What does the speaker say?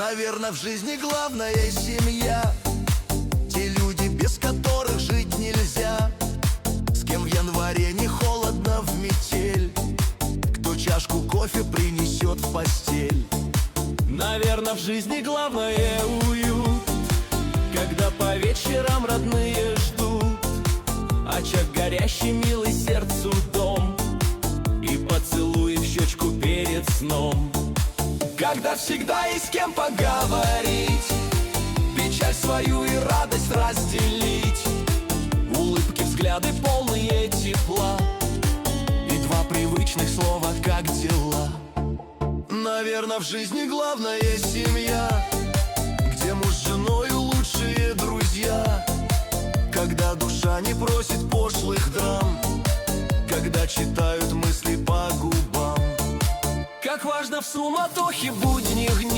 Наверное, в жизни главная семья, те люди, без которых жить нельзя. С кем в январе не холодно в метель, кто чашку кофе принесет в постель. Наверное, в жизни главное уют, когда по вечерам родные ждут, очаг горящий, милый сердцу дом, и поцелуй в щечку перед сном. Когда всегда есть с кем поговорить, печаль свою и радость разделить, улыбки, взгляды полные тепла, и два привычных слова «как дела?». Наверное, в жизни главная семья, где муж с женою лучшие друзья, когда душа не просит пошлых драм, когда читают мысли по губам. Как важно в суматохе будних дней